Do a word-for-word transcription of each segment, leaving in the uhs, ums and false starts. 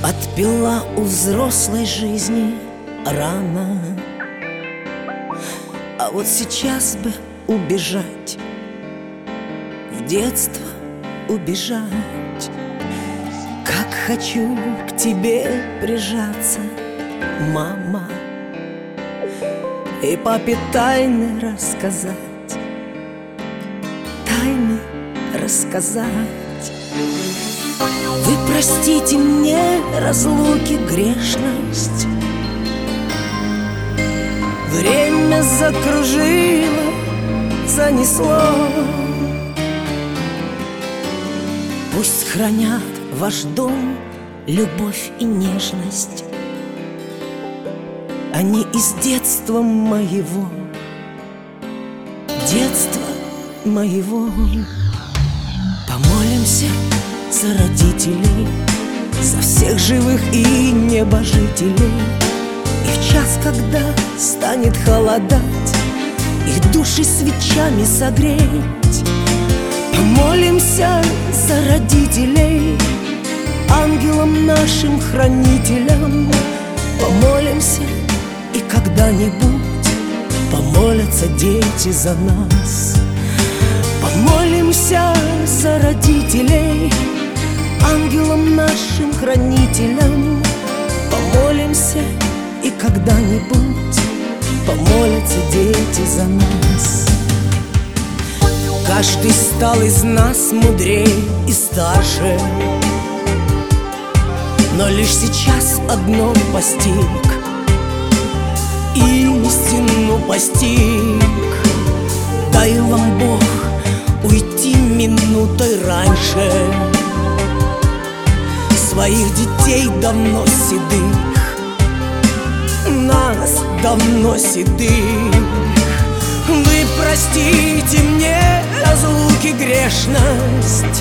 Отпила у взрослой жизни рано, а вот сейчас бы убежать, в детство убежать. Как хочу к тебе прижаться, мама, и папе тайны рассказать, тайны рассказать. Вы простите мне разлуки грешность, время закружило, занесло. Пусть хранят ваш дом любовь и нежность, они из детства моего, детства моего. Помолимся за родителей, за всех живых и небожителей. И в час, когда станет холодать, их души свечами согреть. Помолимся за родителей, ангелам нашим хранителям. Помолимся, и когда-нибудь помолятся дети за нас. Помолимся за родителей, ангелам нашим хранителям. Помолимся, и когда-нибудь помолятся дети за нас. Каждый стал из нас мудрее и старше, но лишь сейчас одно постиг, истину постиг. Дай вам Бог уйти минутой раньше своих детей давно седых, нас давно седых. Вы простите мне разлуки грешность,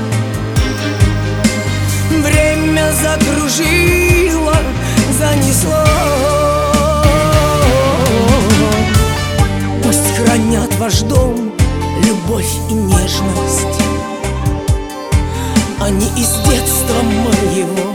время закружило, занесло. Пусть хранят ваш дом любовь и нежность, они из детства моего,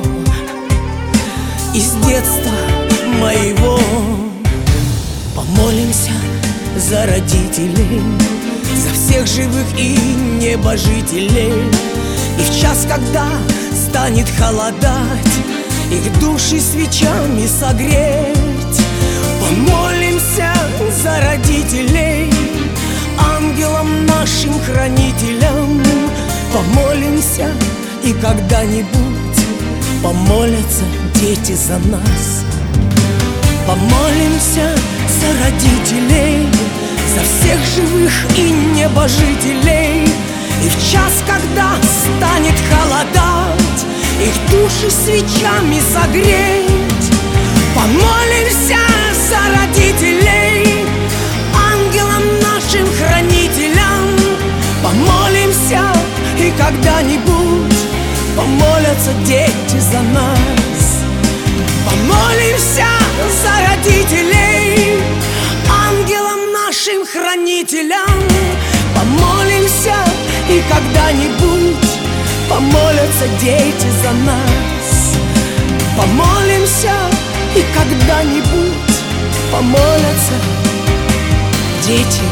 из детства моего. Помолимся за родителей, за всех живых и небожителей. И в час, когда станет холодать, их души свечами согреть. Помолимся за родителей, ангелам нашим хранителям. Помолимся, и когда-нибудь помолятся дети за нас. Помолимся за родителей, за всех живых и небожителей. И в час, когда станет холодать, их души свечами согреть. Помолимся за родителей, ангелам нашим хранителям. Помолимся, и когда-нибудь помолятся дети за нас. Помолимся за родителей, ангелам нашим хранителям. Помолимся, и когда-нибудь помолятся дети за нас. Помолимся, и когда-нибудь помолятся дети